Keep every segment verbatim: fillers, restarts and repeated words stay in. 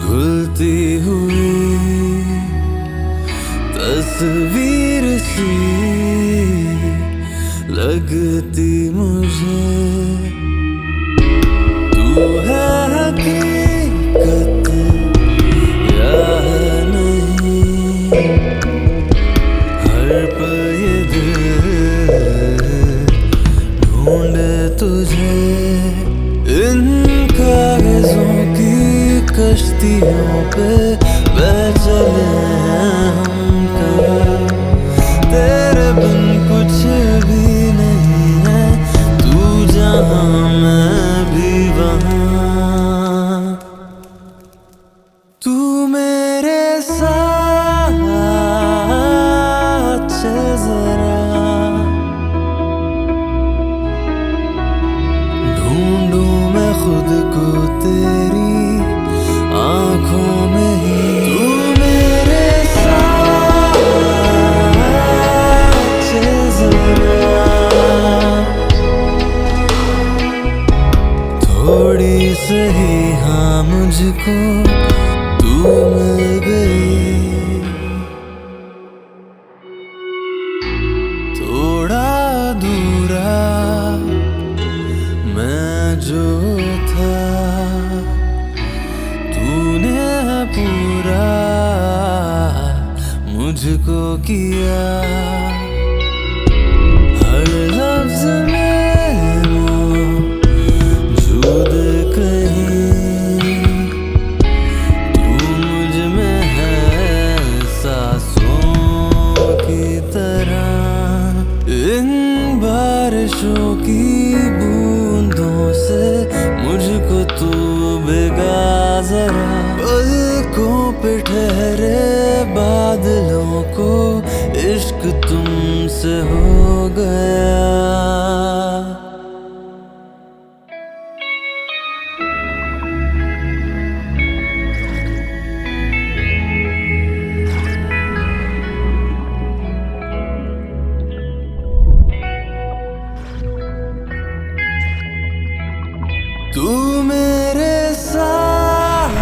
घुलती हुई तस्वीर सी लगती मुझे। तू है हकीकत या नहीं, हर पल ये दिल ढूंढे तुझे। इन कागजों की कश्तियों पे बह चले हम कहाँ, तेरे बिन कुछ भी नहीं है, तू जहाँ मैं भी वहाँ। तू मेरे साथ चल जरा, ढूंढूं मैं खुद को तेरी आँखों में ही। तू मेरे साथ चल जरा, थोड़ी सही हाँ मुझको तू मिल गई। थोड़ा अधूरा मैं जो था, तूने पूरा मुझको किया। हर लफ्ज में मौजूद कहीं तू मुझ में है, सांसों की तरह। इन बारिशों की बूंदों से मुझको तू भिगा जरा, पलकों पे ठहरे बादलों को इश्क तुमसे हो गया। तू मेरे साथ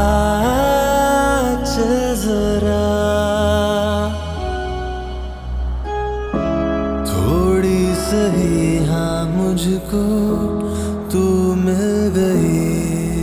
चल जरा, थोड़ी सही हाँ मुझको तू मिल गई।